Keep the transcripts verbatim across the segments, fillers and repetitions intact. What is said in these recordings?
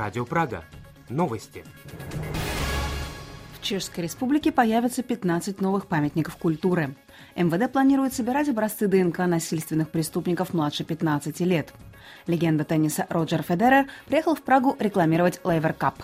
Радио Прага. Новости. В Чешской Республике появятся пятнадцать новых памятников культуры. эм вэ дэ планирует собирать образцы ДНК насильственных преступников младше пятнадцати лет. Легенда тенниса Роджер Федерер приехал в Прагу рекламировать Лейвер Кап.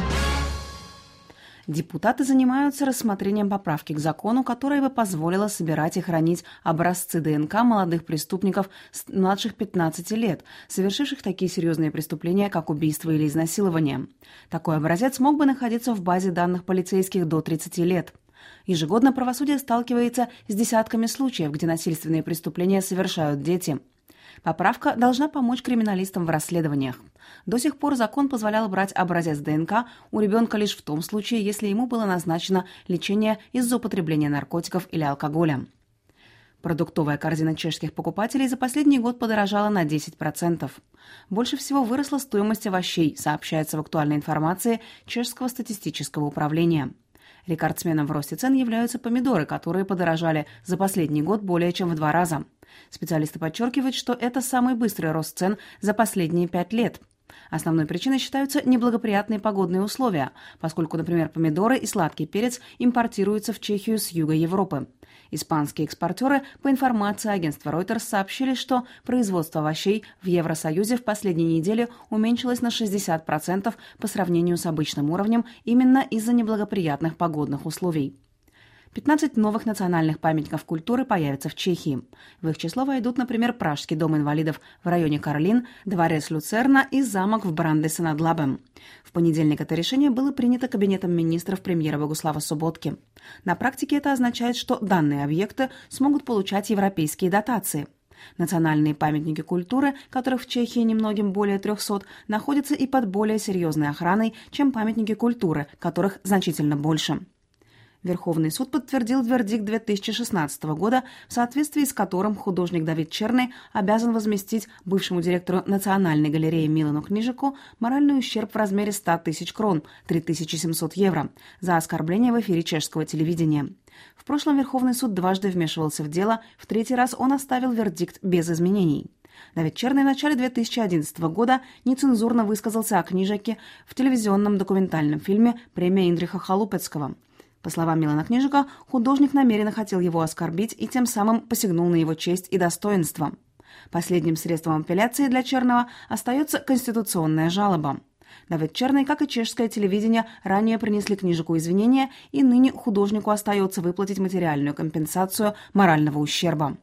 Депутаты занимаются рассмотрением поправки к закону, которая бы позволила собирать и хранить образцы ДНК молодых преступников младших пятнадцати лет, совершивших такие серьезные преступления, как убийство или изнасилование. Такой образец мог бы находиться в базе данных полицейских до тридцати лет. Ежегодно правосудие сталкивается с десятками случаев, где насильственные преступления совершают дети. Поправка должна помочь криминалистам в расследованиях. До сих пор закон позволял брать образец ДНК у ребенка лишь в том случае, если ему было назначено лечение из-за употребления наркотиков или алкоголя. Продуктовая корзина чешских покупателей за последний год подорожала на десять процентов. Больше всего выросла стоимость овощей, сообщается в актуальной информации Чешского статистического управления. Рекордсменом в росте цен являются помидоры, которые подорожали за последний год более чем в два раза. Специалисты подчеркивают, что это самый быстрый рост цен за последние пять лет. Основной причиной считаются неблагоприятные погодные условия, поскольку, например, помидоры и сладкий перец импортируются в Чехию с юга Европы. Испанские экспортеры, по информации агентства Reuters, сообщили, что производство овощей в Евросоюзе в последние недели уменьшилось на шестьдесят процентов по сравнению с обычным уровнем именно из-за неблагоприятных погодных условий. пятнадцать новых национальных памятников культуры появятся в Чехии. В их число войдут, например, Пражский дом инвалидов в районе Карлин, Дворец Люцерна и замок в Брандесе над Лабем. В понедельник это решение было принято Кабинетом министров премьера Богуслава Соботки. На практике это означает, что данные объекты смогут получать европейские дотации. Национальные памятники культуры, которых в Чехии немногим более трехсот, находятся и под более серьезной охраной, чем памятники культуры, которых значительно больше. Верховный суд подтвердил вердикт две тысячи шестнадцатого года, в соответствии с которым художник Давид Черный обязан возместить бывшему директору Национальной галереи Милану Книжику моральный ущерб в размере ста тысяч крон, три тысячи семьсот евро, за оскорбление в эфире чешского телевидения. В прошлом Верховный суд дважды вмешивался в дело, в третий раз он оставил вердикт без изменений. Давид Черный в начале две тысячи одиннадцатого года нецензурно высказался о Книжике в телевизионном документальном фильме «Премия Индриха Халупецкого». По словам Милана Книжика, художник намеренно хотел его оскорбить и тем самым посягнул на его честь и достоинство. Последним средством апелляции для Черного остается конституционная жалоба. Давид Черный, как и чешское телевидение, ранее принесли Книжику извинения, и ныне художнику остается выплатить материальную компенсацию морального ущерба.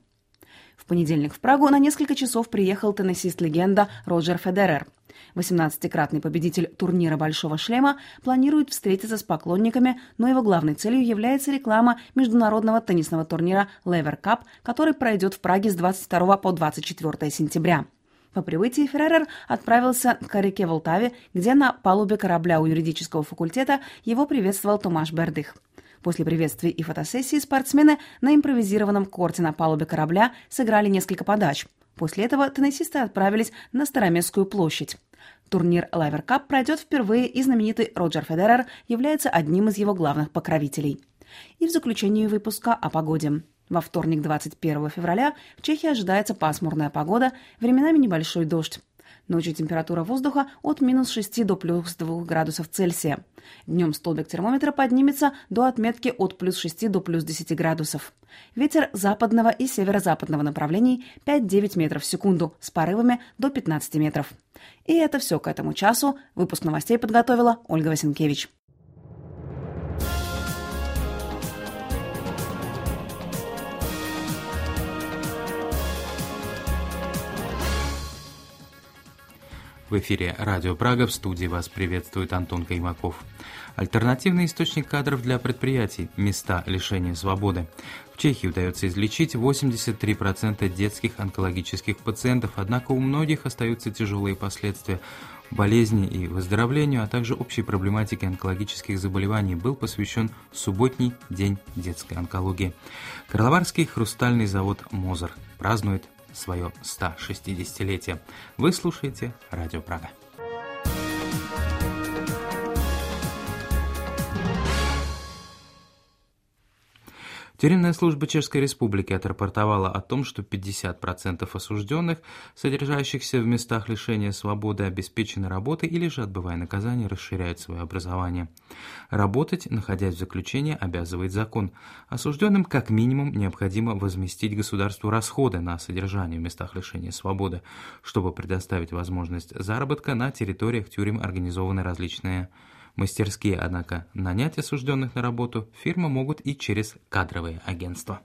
В понедельник в Прагу на несколько часов приехал теннисист-легенда Роджер Федерер. восемнадцатикратный победитель турнира «Большого шлема» планирует встретиться с поклонниками, но его главной целью является реклама международного теннисного турнира Лейвер Кап, который пройдет в Праге с двадцать второго по двадцать четвёртое сентября. По прибытии Федерер отправился к реке Волтаве, где на палубе корабля у юридического факультета его приветствовал Томаш Бердых. После приветствий и фотосессии спортсмены на импровизированном корте на палубе корабля сыграли несколько подач. После этого теннисисты отправились на Староместскую площадь. Турнир Лейвер Кап пройдет впервые, и знаменитый Роджер Федерер является одним из его главных покровителей. И в заключении выпуска о погоде. Во вторник, двадцать первого февраля, в Чехии ожидается пасмурная погода, временами небольшой дождь. Ночью температура воздуха от минус шести до плюс двух градусов Цельсия. Днем столбик термометра поднимется до отметки от плюс шести до плюс десяти градусов. Ветер западного и северо-западного направлений пять-девять метров в секунду с порывами до пятнадцати метров. И это все к этому часу. Выпуск новостей подготовила Ольга Васенкевич. В эфире «Радио Прага», в студии вас приветствует Антон Каймаков. Альтернативный источник кадров для предприятий – места лишения свободы. В Чехии удается излечить восемьдесят три процента детских онкологических пациентов, однако у многих остаются тяжелые последствия. Болезни и выздоровлению, а также общей проблематике онкологических заболеваний был посвящен субботний день детской онкологии. Карловарский хрустальный завод «Мозер» празднует свое сто шестидесятилетие. Вы слушаете «Радио Прага». Тюремная служба Чешской Республики отрапортовала о том, что пятьдесят процентов осужденных, содержащихся в местах лишения свободы, обеспечены работой или же, отбывая наказание, расширяют свое образование. Работать, находясь в заключении, обязывает закон. Осужденным как минимум необходимо возместить государству расходы на содержание в местах лишения свободы, чтобы предоставить возможность заработка. На территориях тюрем организованы различные мастерские, однако нанять осужденных на работу фирмы могут и через кадровые агентства.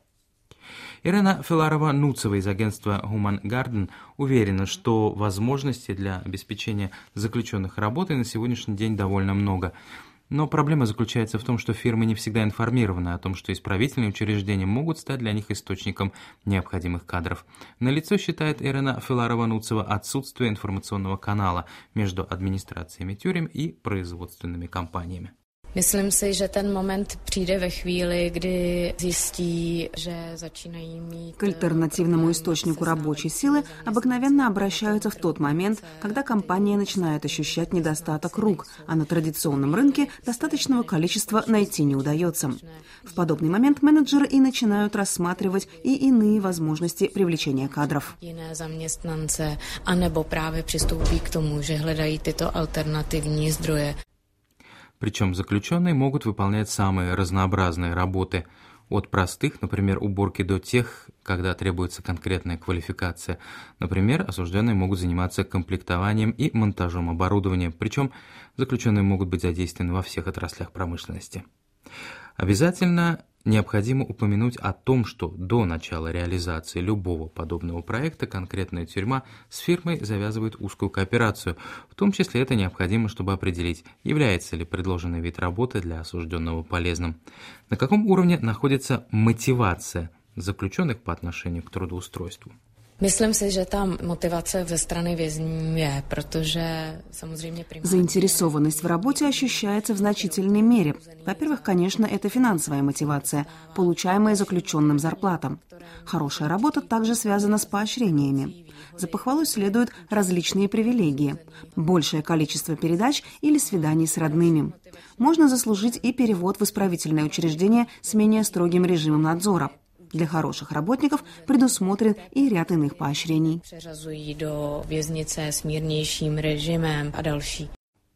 Ирена Филарова-Нуцева из агентства Human Garden уверена, что возможностей для обеспечения заключенных работой на сегодняшний день довольно много. Но проблема заключается в том, что фирмы не всегда информированы о том, что исправительные учреждения могут стать для них источником необходимых кадров. Налицо, считает Ирена Филарова-Нуцева, отсутствие информационного канала между администрациями тюрем и производственными компаниями. Myslím si, že ten moment přijde ve chvíli, kdy zjistí, že začínají mít... К альтернативному источнику рабочей силы обыкновенно обращаются в тот момент, когда компания начинает ощущать недостаток рук, а на традиционном рынке достаточного количества найти не удается. В подобный момент менеджеры и начинают рассматривать и иные возможности привлечения кадров. Jiné zaměstnance, anebo právě přistoupí k tomu, že hledají tyto alternativní zdroje. Причем заключенные могут выполнять самые разнообразные работы, от простых, например, уборки, до тех, когда требуется конкретная квалификация. Например, осужденные могут заниматься комплектованием и монтажом оборудования, причем заключенные могут быть задействованы во всех отраслях промышленности. Обязательно необходимо упомянуть о том, что до начала реализации любого подобного проекта конкретная тюрьма с фирмой завязывает узкую кооперацию. В том числе это необходимо, чтобы определить, является ли предложенный вид работы для осужденного полезным. На каком уровне находится мотивация заключенных по отношению к трудоустройству. Myslím si, že ta motivace ze strany vězňů je, protože samozřejmě primárně... Заинтересованность в работе ощущается в значительной мере. Во-первых, конечно, это финансовая мотивация, получаемая заключенным зарплатам. Хорошая работа также связана с поощрениями. За похвалу следуют различные привилегии, большее количество передач или свиданий с родными. Можно заслужить и перевод в исправительное учреждение с менее строгим режимом надзора. Для хороших работников предусмотрен и ряд иных поощрений. Přeřazují do věznice s mírnějším režimem a další.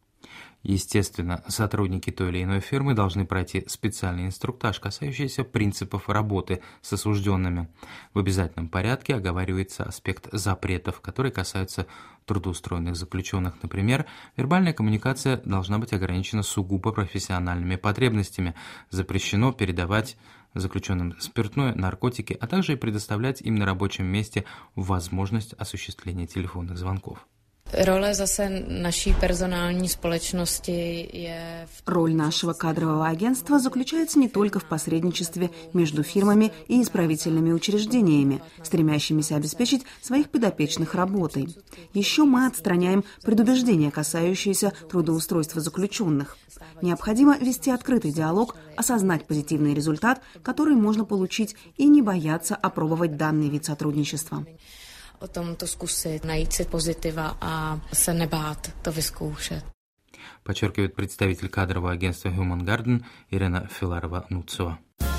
Естественно, сотрудники той или иной фирмы должны пройти специальный инструктаж, касающийся принципов работы с осужденными. В обязательном порядке оговаривается аспект запретов, которые касаются трудоустроенных заключенных. Например, вербальная коммуникация должна быть ограничена сугубо профессиональными потребностями. Запрещено передавать заключенным спиртное, наркотики, а также и предоставлять им на рабочем месте возможность осуществления телефонных звонков. Роль зase naší персональной спolečnosti je... Роль нашего кадрового агентства заключается не только в посредничестве между фирмами и исправительными учреждениями, стремящимися обеспечить своих подопечных работой. Еще мы отстраняем предубеждения, касающиеся трудоустройства заключенных. Необходимо вести открытый диалог, осознать позитивный результат, который можно получить, и не бояться опробовать данный вид сотрудничества. O tom to zkusit, najít si pozitiva a se nebát to vyzkoušet. Подчеркивает представитель кадрового агентства Human Garden Ирена Филарова-Нуцева.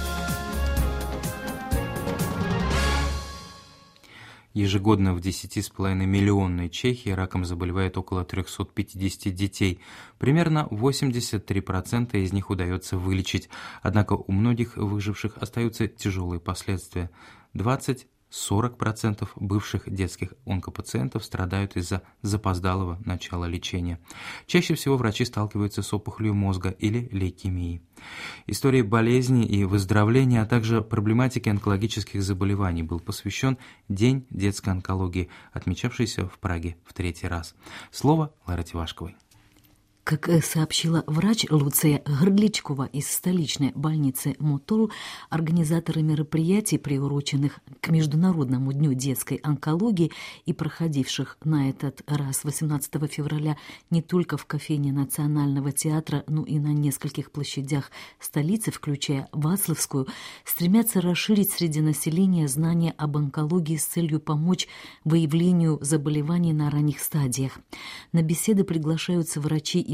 Ежегодно в десяти с половиной миллионной Чехии раком заболевает около триста пятьдесят детей. Примерно восемьдесят три процента из них удается вылечить. Однако у многих выживших остаются тяжелые последствия. двадцать сорок процентов бывших детских онкопациентов страдают из-за запоздалого начала лечения. Чаще всего врачи сталкиваются с опухолью мозга или лейкемией. Истории болезни и выздоровления, а также проблематике онкологических заболеваний был посвящен День детской онкологии, отмечавшийся в Праге в третий раз. Слово Ларе Тивашковой. Как сообщила врач Луция Грдличкова из столичной больницы Мотол, организаторы мероприятий, приуроченных к Международному дню детской онкологии и проходивших на этот раз восемнадцатого февраля не только в кофейне Национального театра, но и на нескольких площадях столицы, включая Вацлавскую, стремятся расширить среди населения знания об онкологии с целью помочь выявлению заболеваний на ранних стадиях. На беседы приглашаются врачи и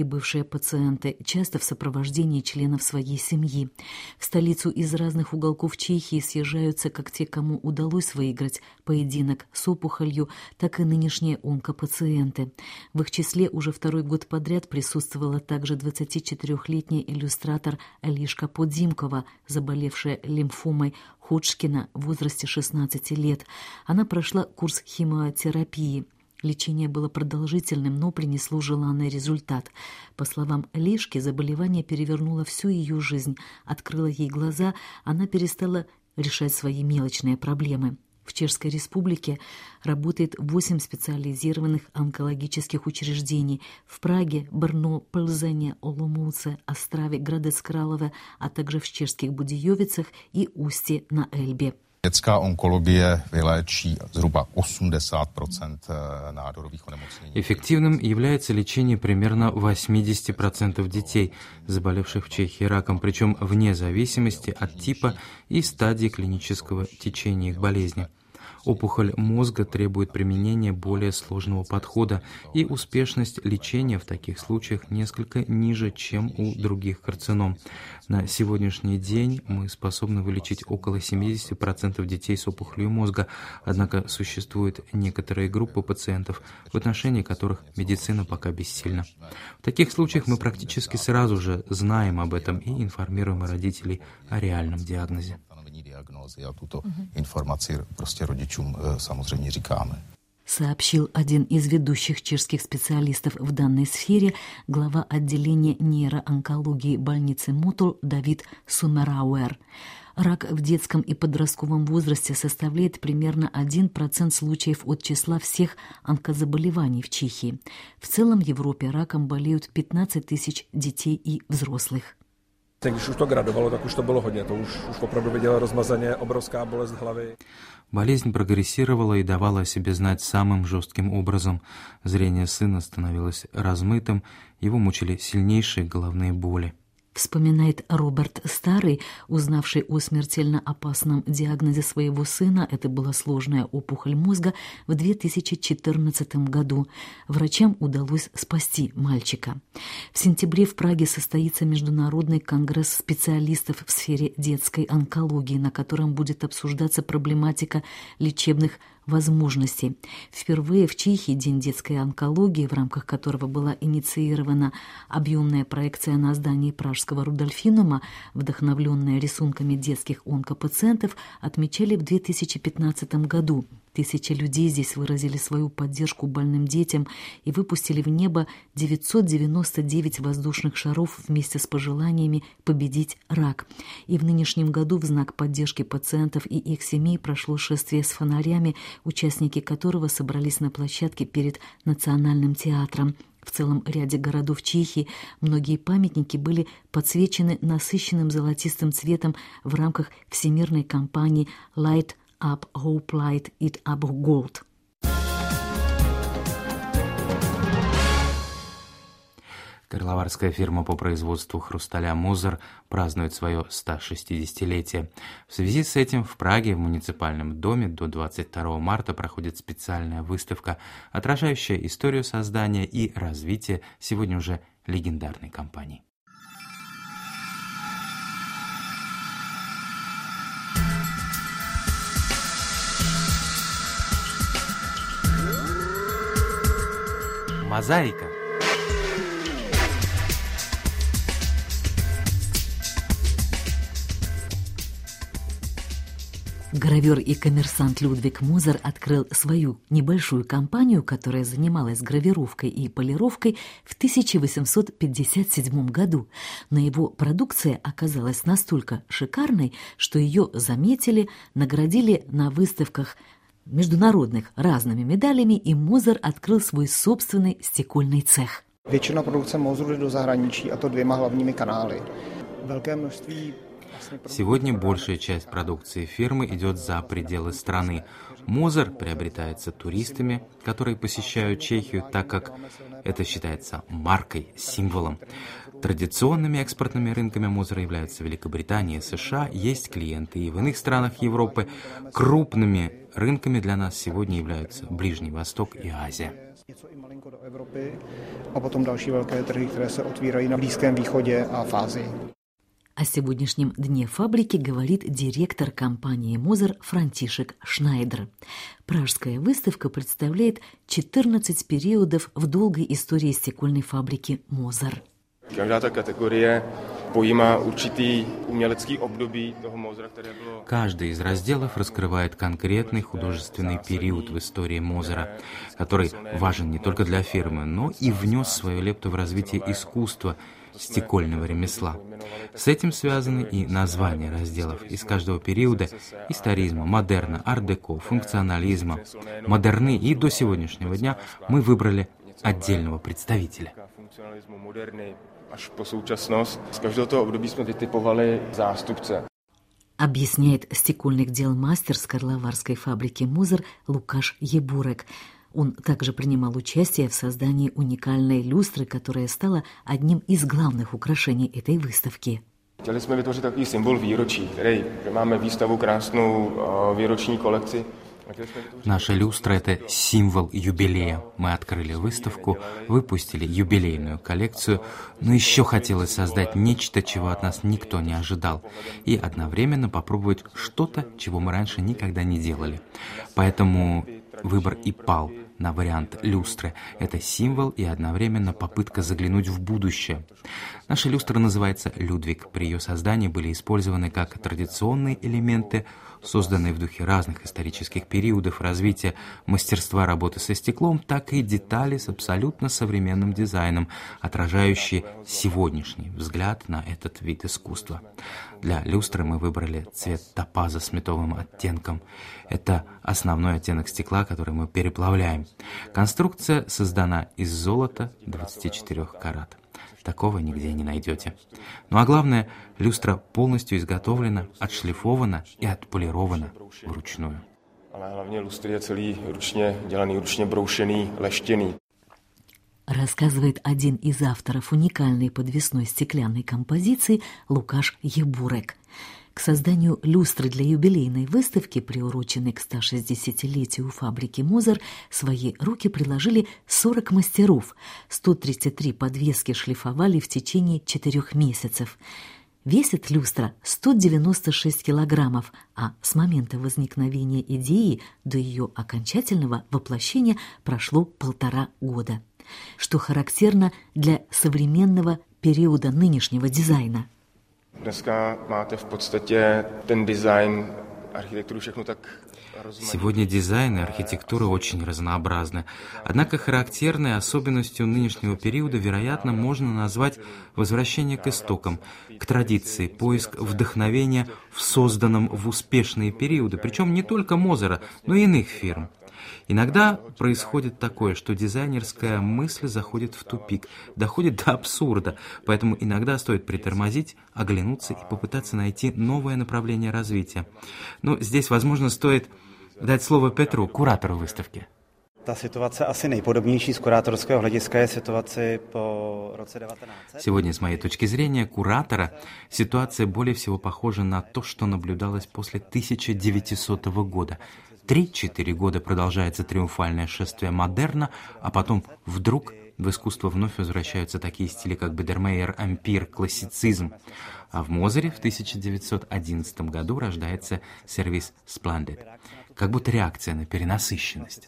и бывшие пациенты, часто в сопровождении членов своей семьи. В столицу из разных уголков Чехии съезжаются как те, кому удалось выиграть поединок с опухолью, так и нынешние онкопациенты. В их числе уже второй год подряд присутствовала также двадцатичетырёхлетняя иллюстратор Элишка Подзимкова, заболевшая лимфомой Ходжкина в возрасте шестнадцати лет. Она прошла курс химиотерапии. Лечение было продолжительным, но принесло желанный результат. По словам Элишки, заболевание перевернуло всю ее жизнь, открыло ей глаза, она перестала решать свои мелочные проблемы. В Чешской Республике работает восемь специализированных онкологических учреждений в Праге, Брно, Плзене, Оломouце, Острове, Градец Králové, а также в чешских Будеевицах и Ústí на Elbě. Dětská onkologie vyléčí zhruba osmdesát procent nádorových onemocnění. Эффективным является лечение примерно восемьдесят процентов детей, заболевших в Чехии раком, причем вне зависимости от типа и стадии клинического течения их болезни. Опухоль мозга требует применения более сложного подхода, и успешность лечения в таких случаях несколько ниже, чем у других карцином. На сегодняшний день мы способны вылечить около семьдесят процентов детей с опухолью мозга, однако существуют некоторые группы пациентов, в отношении которых медицина пока бессильна. В таких случаях мы практически сразу же знаем об этом и информируем родителей о реальном диагнозе. Diagnózy a tuto informaci prostě rodičům samozřejmě říkáme. Сообщил один из ведущих чешских специалистов в данной сфере, глава отделения нейроонкологии больницы Мотол Давид Сумерауэр. Рак в детском и подростковом возрасте составляет примерно один процент случаев от числа всех онкозаболеваний в Чехии. В целом в Европе раком болеют пятнадцать тысяч детей и взрослых. Když už to gradovalo, tak už to bylo hodně. To už, už opravdu viděla rozmazaně obrovská bolest hlavy. Болезнь прогрессировала и давала о себе знать самым жестким образом. Зрение сына становилось размытым, его мучили сильнейшие головные боли. Вспоминает Роберт Старый, узнавший о смертельно опасном диагнозе своего сына, это была сложная опухоль мозга, в две тысячи четырнадцатом году. Врачам удалось спасти мальчика. В сентябре в Праге состоится Международный конгресс специалистов в сфере детской онкологии, на котором будет обсуждаться проблематика лечебных возможностей. Впервые в Чехии День детской онкологии, в рамках которого была инициирована объемная проекция на здании Пражского Рудольфинума, вдохновленная рисунками детских онкопациентов, отмечали в две тысячи пятнадцатом году. Тысячи людей здесь выразили свою поддержку больным детям и выпустили в небо девятьсот девяносто девять воздушных шаров вместе с пожеланиями победить рак. И в нынешнем году в знак поддержки пациентов и их семей прошло шествие с фонарями, участники которого собрались на площадке перед Национальным театром. В целом ряде городов Чехии многие памятники были подсвечены насыщенным золотистым цветом в рамках всемирной кампании «Light Up Hope, Light It Up Gold». Карловарская фирма по производству хрусталя «Мозер» празднует свое сто шестидесятилетие. В связи с этим в Праге в муниципальном доме до двадцать второго марта проходит специальная выставка, отражающая историю создания и развития сегодня уже легендарной компании. Мозаика. Гравер и коммерсант Людвиг Мозер открыл свою небольшую компанию, которая занималась гравировкой и полировкой в тысяча восемьсот пятьдесят седьмом году. Но его продукция оказалась настолько шикарной, что ее заметили, наградили на выставках международных разными медалями, и Мозер открыл свой собственный стекольный цех. Většina produkce Mozeru jde do zahraničí, a to dvěma hlavními kanály. Velké množství Сегодня большая часть продукции фирмы идет за пределы страны. Мозер приобретается туристами, которые посещают Чехию, так как это считается маркой, символом. Традиционными экспортными рынками Мозера являются Великобритания и США. Есть клиенты и в иных странах Европы. Крупными рынками для нас сегодня являются Ближний Восток и Азия. О сегодняшнем дне фабрики говорит директор компании «Мозер» Франтишек Шнайдер. Пражская выставка представляет четырнадцать периодов в долгой истории стекольной фабрики «Мозер». Каждый из разделов раскрывает конкретный художественный период в истории Мозера, который важен не только для фирмы, но и внес свою лепту в развитие искусства стекольного ремесла. С этим связаны и названия разделов из каждого периода: историзма, модерна, ар-деко, функционализма, модерны, и до сегодняшнего дня мы выбрали отдельного представителя. Объясняет стекольных дел мастер с карловарской фабрики «Мозер» Лукаш Ебурек. Он также принимал участие в создании уникальной люстры, которая стала одним из главных украшений этой выставки. Chtěli jsme vytvořit takový symbol výročí, který máme výstavu krásnou výroční kolekci. Наша люстра – это символ юбилея. Мы открыли выставку, выпустили юбилейную коллекцию, но еще хотелось создать нечто, чего от нас никто не ожидал, и одновременно попробовать что-то, чего мы раньше никогда не делали. Поэтому выбор и пал на вариант люстры. Это символ и одновременно попытка заглянуть в будущее. Наша люстра называется «Людвиг». При ее создании были использованы как традиционные элементы, созданные в духе разных исторических периодов развития мастерства работы со стеклом, так и детали с абсолютно современным дизайном, отражающие сегодняшний взгляд на этот вид искусства. Для люстры мы выбрали цвет топаза с медовым оттенком. Это основной оттенок стекла, который мы переплавляем. Конструкция создана из золота двадцати четырёх карат. Такого нигде не найдете. Ну а главное, люстра полностью изготовлена, отшлифована и отполирована вручную. Рассказывает один из авторов уникальной подвесной стеклянной композиции Лукаш Ебурек. К созданию люстры для юбилейной выставки, приуроченной к стошестидесятилетию фабрики «Мозер», свои руки приложили сорок мастеров. сто тридцать три подвески шлифовали в течение четырех месяцев. Весит люстра сто девяносто шесть килограммов, а с момента возникновения идеи до ее окончательного воплощения прошло полтора года. Что характерно для современного периода нынешнего дизайна. Сегодня дизайн и архитектура очень разнообразны. Однако характерной особенностью нынешнего периода, вероятно, можно назвать возвращение к истокам, к традиции, поиск вдохновения в созданном в успешные периоды, причем не только Мозера, но и иных фирм. Иногда происходит такое, что дизайнерская мысль заходит в тупик, доходит до абсурда, поэтому иногда стоит притормозить, оглянуться и попытаться найти новое направление развития. Но здесь, возможно, стоит дать слово Петру, куратору выставки. Сегодня, с моей точки зрения, куратора, ситуация более всего похожа на то, что наблюдалось после тысяча девятисотого года. Три-четыре года продолжается триумфальное шествие модерна, а потом вдруг в искусство вновь возвращаются такие стили, как Бидермейер, ампир, классицизм. А в Мозере в тысяча девятьсот одиннадцатом году рождается сервис Splendid, как будто реакция на перенасыщенность.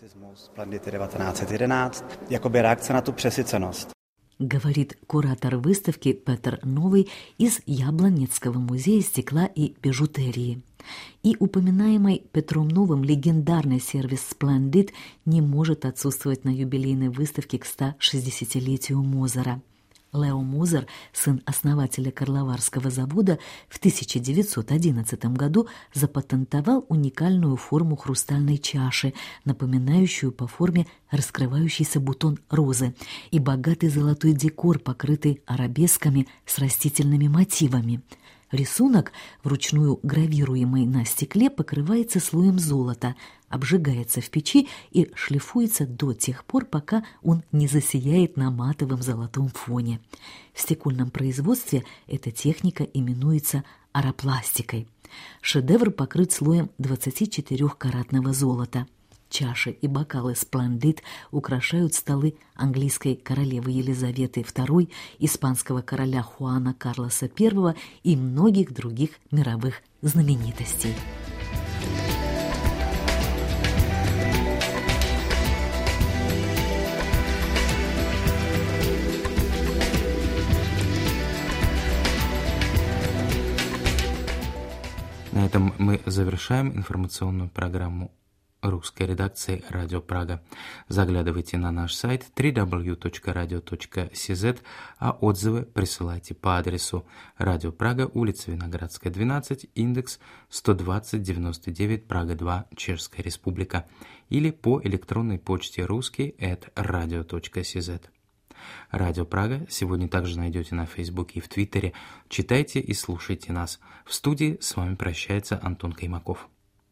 Говорит куратор выставки Петр Новый из Яблонецкого музея стекла и бижутерии. И упоминаемый Петром Новым легендарный сервис Splendid не может отсутствовать на юбилейной выставке к стошестидесятилетию Мозера. Лео Мозер, сын основателя Карловарского завода, в тысяча девятьсот одиннадцатом году запатентовал уникальную форму хрустальной чаши, напоминающую по форме раскрывающийся бутон розы, и богатый золотой декор, покрытый арабесками с растительными мотивами. Рисунок, вручную гравируемый на стекле, покрывается слоем золота, обжигается в печи и шлифуется до тех пор, пока он не засияет на матовом золотом фоне. В стекольном производстве эта техника именуется аропластикой. Шедевр покрыт слоем двадцатичетырёхкаратного золота. Чаши и бокалы «Сплендид» украшают столы английской королевы Елизаветы второй, испанского короля Хуана Карлоса первого и многих других мировых знаменитостей. На этом мы завершаем информационную программу русской редакции «Радио Прага». Заглядывайте на наш сайт дабл ю дабл ю дабл ю точка радио точка си зет, а отзывы присылайте по адресу Радио Прага, улица Виноградская, двенадцать, индекс сто двадцать девяносто девять, Прага два, Чешская Республика, или по электронной почте русский эт радио точка си зет. Радио Прага сегодня также найдете на Фейсбуке и в Твиттере. Читайте и слушайте нас. В студии с вами прощается Антон Каймаков.